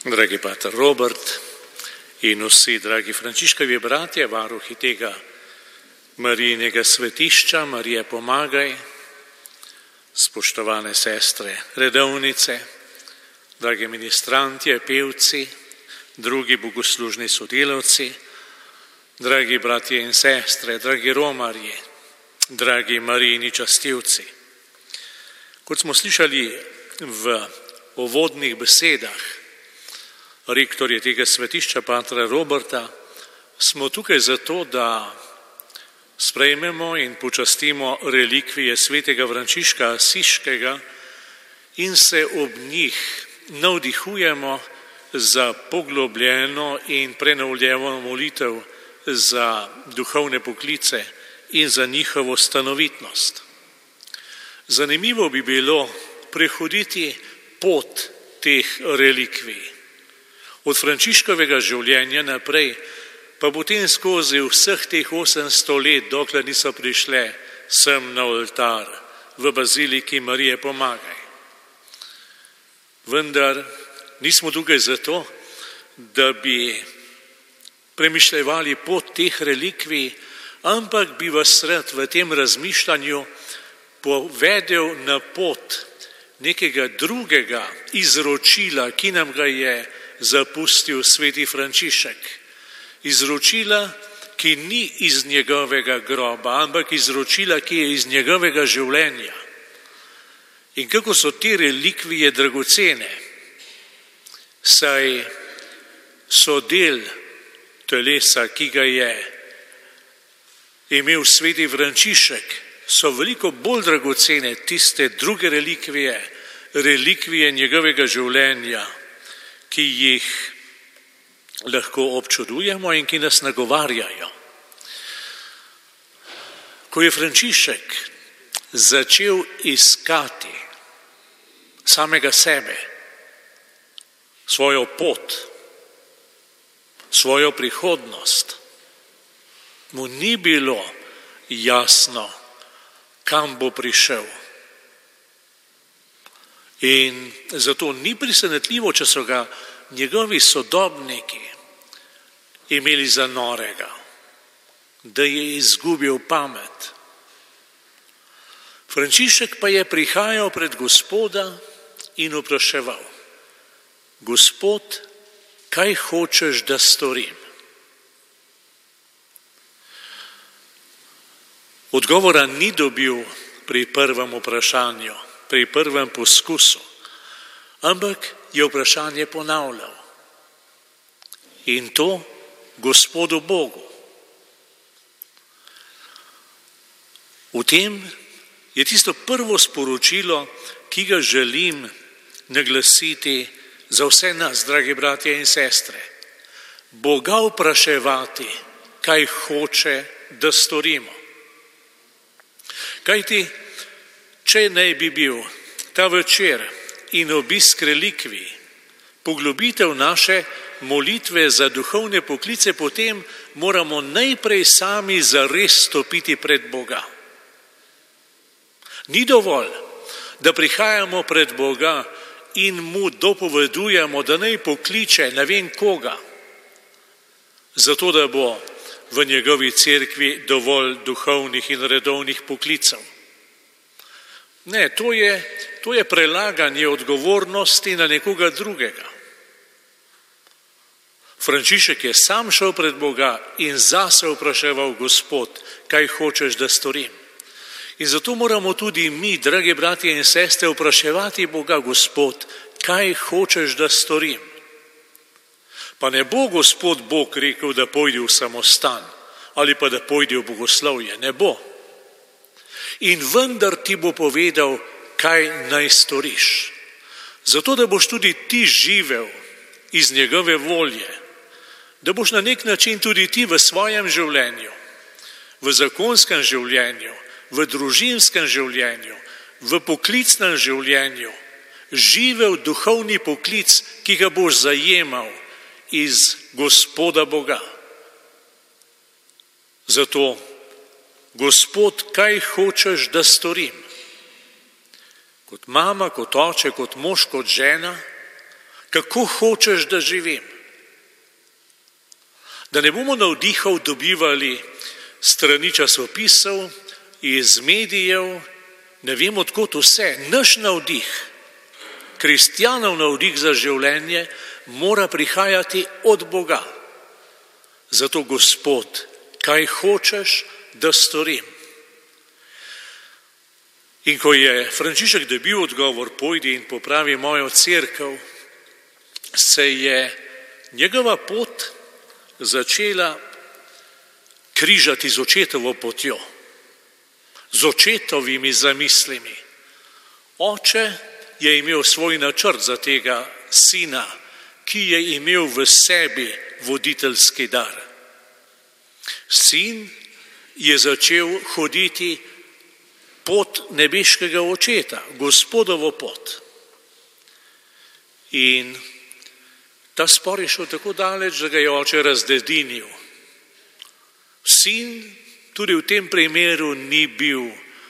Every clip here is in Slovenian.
Dragi pater Robert in vsi dragi Frančiškovi bratje, varuhi tega Marijinega svetišča, Marije pomagaj, spoštovane sestre redovnice, dragi ministrantje, pevci, drugi bogoslužni sodelavci, dragi bratje in sestre, dragi romarji, dragi Marijini častilci. Kot smo slišali v uvodnih besedah rektorja tega svetišča, patra Roberta, smo tukaj zato, da sprejmemo in počastimo relikvije svetega Frančiška Asiškega in se ob njih navdihujemo za poglobljeno in prenovljeno molitev za duhovne poklice in za njihovo stanovitnost. Zanimivo bi bilo prehoditi pot teh relikvij. Od Frančiškovega življenja naprej, pa potem skozi vseh teh 800 let, dokler niso prišle sem na oltar v baziliki Marije pomagaj. Vendar nismo tukaj zato, da bi premišljevali pot teh relikvij, ampak bi vas rad v tem razmišljanju povedel na pot nekega drugega izročila, ki nam ga je zapustil sveti Frančišek. Izročila, ki ni iz njegovega groba, ampak izročila, ki je iz njegovega življenja. In kako so te relikvije dragocene, saj so del telesa, ki ga je imel sveti Frančišek, so veliko bolj dragocene tiste druge relikvije, relikvije njegovega življenja, ki jih lahko občudujemo in ki nas nagovarjajo. Ko je Frančišek začel iskati samega sebe, svojo pot, svojo prihodnost, mu ni bilo jasno, kam bo prišel. In zato ni presenetljivo, če so ga njegovi sodobniki imeli za norega, da je izgubil pamet. Frančišek pa je prihajal pred Gospoda in vpraševal: Gospod, kaj hočeš, da storim? Odgovora ni dobil pri prvem vprašanju, pri prvem poskusu, ampak je vprašanje ponavljal. In to Gospodu Bogu. V tem je tisto prvo sporočilo, ki ga želim naglasiti za vse nas, dragi bratje in sestre. Boga vpraševati, kaj hoče, da storimo. Kajti, če naj bi bil ta večer in obisk relikvij poglobitev naše molitve za duhovne poklice, potem moramo najprej sami zares stopiti pred Boga. Ni dovolj, da prihajamo pred Boga in mu dopovedujemo, da naj pokliče ne vem koga, zato da bo v njegovi cerkvi dovolj duhovnih in redovnih poklicev. Ne, to je prelaganje odgovornosti na nekoga drugega. Frančišek je sam šel pred Boga in zase vpraševal: Gospod, kaj hočeš, da storim? In zato moramo tudi mi, dragi bratje in sestre, vpraševati Boga: Gospod, kaj hočeš, da storim? Pa ne bo Gospod Bog rekel, da pojdi v samostan ali pa da pojdi v bogoslovje, ne bo. In vendar ti bo povedal, kaj naj storiš. Zato, da boš tudi ti živel iz njegove volje, da boš na nek način tudi ti v svojem življenju, v zakonskem življenju, v družinskem življenju, v poklicnem življenju, živel duhovni poklic, ki ga boš zajemal iz Gospoda Boga. Zato, Gospod, kaj hočeš, da storim? Kot mama, kot oče, kot mož, kot žena, kako hočeš, da živim. Da ne bomo navdihov dobivali strani časopisov, iz medijev, ne vem odkot vse. Naš navdih, kristjanov navdih za življenje, mora prihajati od Boga. Zato, Gospod, kaj hočeš, da storim? In ko je Frančišek dobil odgovor, pojdi in popravi mojo cerkev, se je njegova pot začela križati z očetovo potjo, z očetovimi zamislimi. Oče je imel svoj načrt za tega sina, ki je imel v sebi voditeljski dar. Sin je začel hoditi pot nebeškega očeta, Gospodovo pot. In ta spor je šel tako daleč, da ga je oče razdedinil. Sin tudi v tem primeru ni bil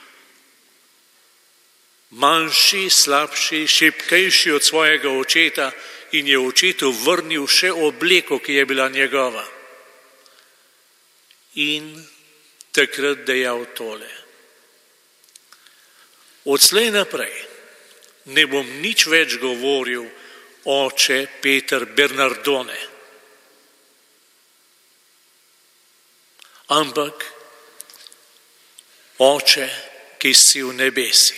manjši, slabši, šibkejši od svojega očeta in je očetu vrnil še obleko, ki je bila njegova. In takrat dejal tole: odslej naprej ne bom nič več govoril oče Peter Bernardone, ampak oče, ki si v nebesih.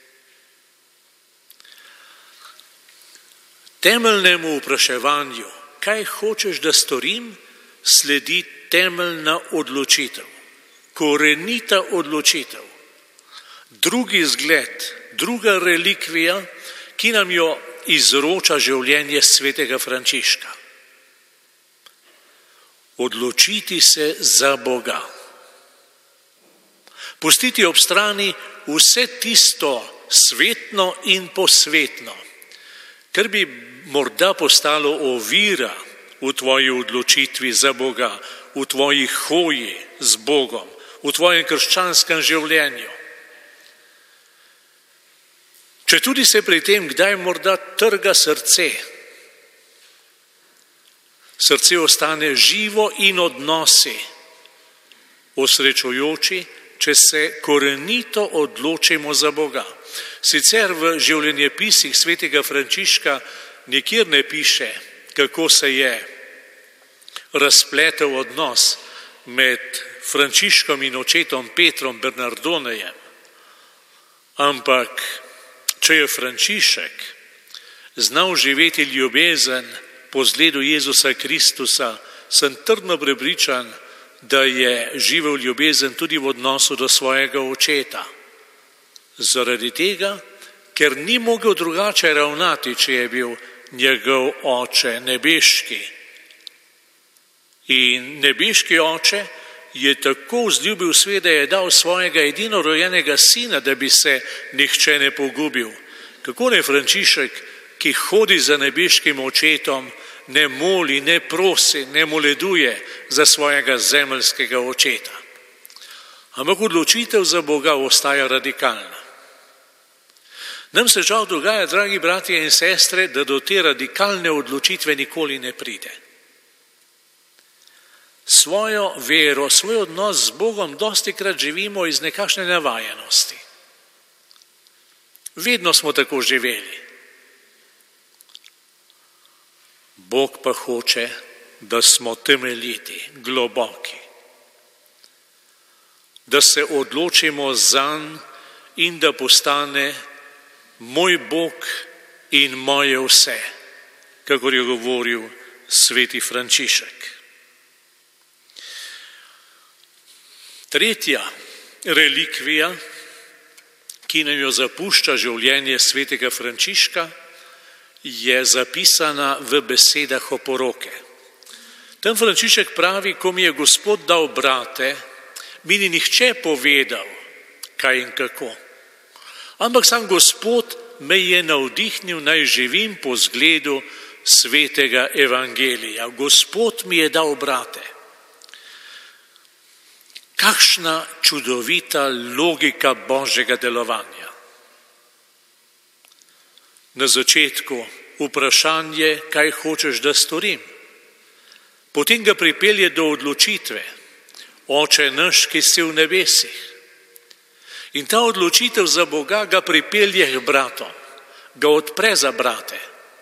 Temeljnemu vpraševanju, kaj hočeš, da storim, sledi temeljna odločitev, korenita odločitev. Drugi zgled, druga relikvija, ki nam jo izroča življenje svetega Frančiška. Odločiti se za Boga. Pustiti ob strani vse tisto svetno in posvetno, kar bi morda postalo ovira v tvoji odločitvi za Boga, v tvoji hoji z Bogom, v tvojem krščanskem življenju. Če tudi se pri tem kdaj morda trga srce, srce ostane živo in odnosi osrečujoči, če se korenito odločimo za Boga. Sicer v življenjepisih svetega Frančiška nikjer ne piše, kako se je razpletel odnos med Frančiškom in očetom Petrom Bernardonejem. Ampak če je Frančišek znal živeti ljubezen po zgledu Jezusa Kristusa, sem trdno prepričan, da je živel ljubezen tudi v odnosu do svojega očeta. Zaradi tega, ker ni mogel drugače ravnati, če je bil njegov oče nebeški. In nebeški oče je tako vzljubil svet, da je dal svojega edinorojenega sina, da bi se nihče ne pogubil. Kako ne Frančišek, ki hodi za nebeškim očetom, ne moli, ne prosi, ne moleduje za svojega zemeljskega očeta. Ampak odločitev za Boga ostaja radikalna. Nam se žal dogaja, dragi bratje in sestre, da do te radikalne odločitve nikoli ne pride. Svojo vero, svoj odnos z Bogom dostikrat živimo iz nekakšne navajenosti. Vedno smo tako živeli. Bog pa hoče, da smo temeljiti, globoki. Da se odločimo zanj in da postane moj Bog in moje vse, kakor je govoril sveti Frančišek. Tretja relikvija, ki nam jo zapušča življenje svetega Frančiška, je zapisana v besedah oporoke. Tam Frančišek pravi, ko mi je Gospod dal brate, mi ni nihče povedal, kaj in kako. Ampak sam Gospod me je navdihnil, naj živim po zgledu svetega evangelija. Gospod mi je dal brate. Kakšna čudovita logika Božjega delovanja. Na začetku v vprašanje, kaj hočeš, da storim. Potem ga pripelje do odločitve, Oče naš, ki si v nebesih. In ta odločitev za Boga ga pripelje k bratom, ga odpre za brate.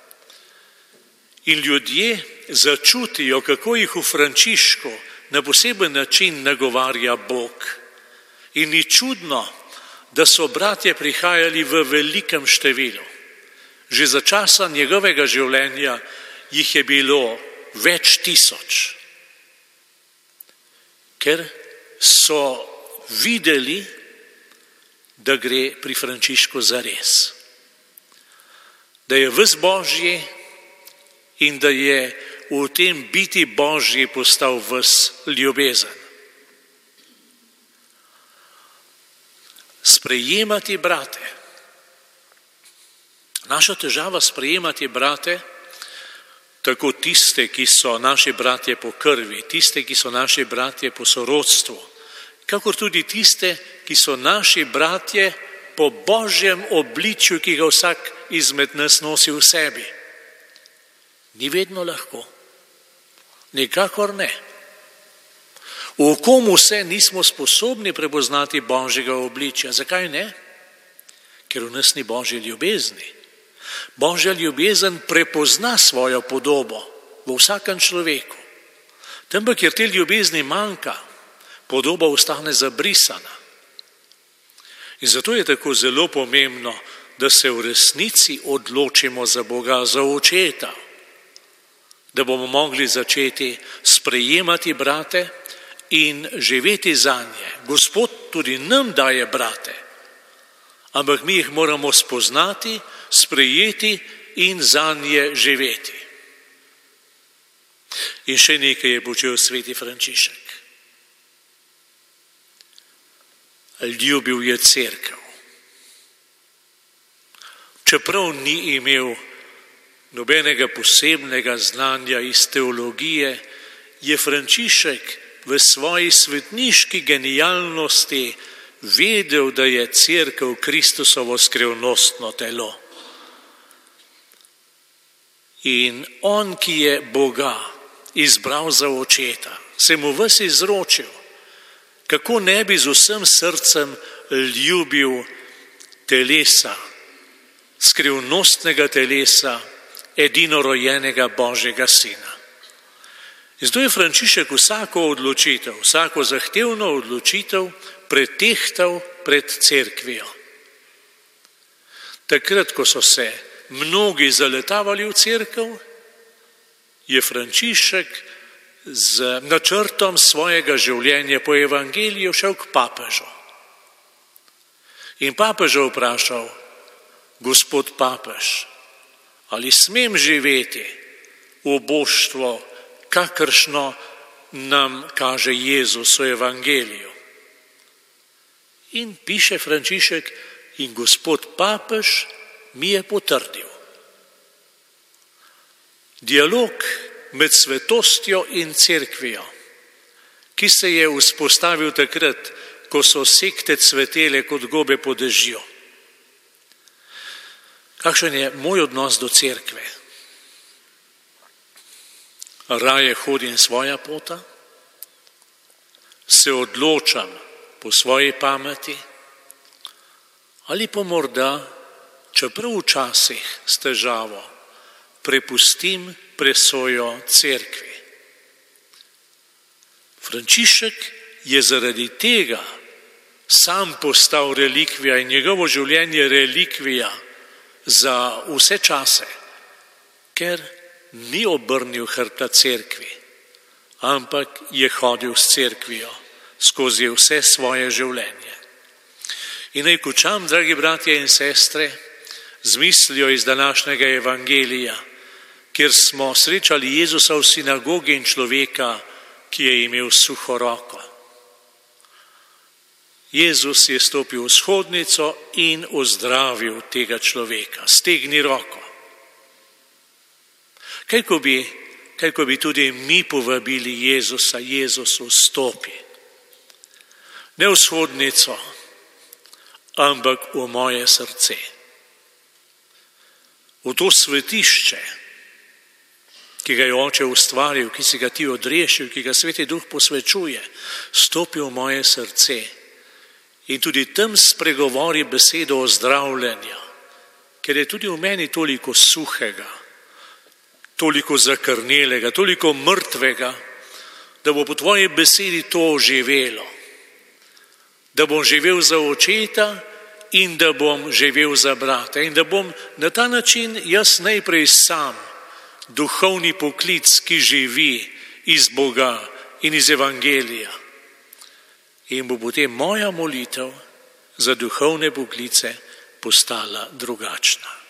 In ljudje začutijo, kako jih v Frančišku na poseben način nagovarja Bog. In ni čudno, da so bratje prihajali v velikem številu. Že za časa njegovega življenja jih je bilo več tisoč. Ker so videli, da gre pri Frančišku zares. Da je ves Božji in da je v tem biti Božji postal ves ljubezen. Sprejemati brate. Naša težava sprejemati brate, tako tiste, ki so naši bratje po krvi, tiste, ki so naši bratje po sorodstvu, kakor tudi tiste, ki so naši bratje po Božjem obličju, ki ga vsak izmed nas nosi v sebi. Ni vedno lahko. Nikakor ne. V komu vse nismo sposobni prepoznati Božjega obličja. Zakaj ne? Ker v nas ni Božje ljubezni. Božja ljubezen prepozna svojo podobo v vsakem človeku. Tam pa, kjer te ljubezni manjka, podoba ostane zabrisana. In zato je tako zelo pomembno, da se v resnici odločimo za Boga, za Očeta, da bomo mogli začeti sprejemati brate in živeti zanje. Gospod tudi nam daje brate, ampak mi jih moramo spoznati, sprejeti in zanje živeti. In še nekaj je počel sveti Frančišek. Ljubil je cerkev. Čeprav ni imel nobenega posebnega znanja iz teologije, je Frančišek v svoji svetniški genialnosti vedel, da je cerkev Kristusovo skrivnostno telo. In on, ki je Boga izbral za Očeta, se mu ves izročil, kako ne bi z vsem srcem ljubil telesa, skrivnostnega telesa, edinorojenega Božjega Sina. In zato je Frančišek vsako odločitev, vsako zahtevno odločitev pretehtal pred cerkvijo. Takrat, ko so se mnogi zaletavali v cerkev, je Frančišek z načrtom svojega življenja po evangeliju šel k papežu. In papeža vprašal: Gospod papež, ali smem živeti v božstvo, kakršno nam kaže Jezus v evangeliju? In piše Frančišek: in gospod papež mi je potrdil. Dialog med svetostjo in cerkvijo, ki se je vzpostavil takrat, ko so sekte cvetele kot gobe po dežju. Kakšen je moj odnos do cerkve? Raje hodim svoja pota, se odločam po svoji pameti, ali pa morda, čeprav včasih s težavo, prepustim presojo cerkvi. Frančišek je zaradi tega sam postal relikvija in njegovo življenje relikvija za vse čase, ker ni obrnil hrbta cerkvi, ampak je hodil s cerkvijo skozi vse svoje življenje. In naj končam, dragi bratje in sestre, z mislijo iz današnjega evangelija, kjer smo srečali Jezusa v sinagogi in človeka, ki je imel suho roko. Jezus je stopil v shodnico in ozdravil tega človeka. Stegni roko. Kaj ko bi tudi mi povabili Jezusa: Jezus, vstopi. Ne v shodnico, ampak v moje srce. v to svetišče, ki ga je Oče ustvaril, ki si ga ti odrešil, ki ga Sveti Duh posvečuje, stopi v moje srce in tudi tam spregovori besedo ozdravljenja, ker je tudi v meni toliko suhega, toliko zakrnelega, toliko mrtvega, da bo po tvoji besedi to oživelo, da bom živel za očeta in da bom živel za brata in da bom na ta način jaz najprej sam duhovni poklic, ki živi iz Boga in iz Evangelija. In bo potem moja molitev za duhovne poklice postala drugačna.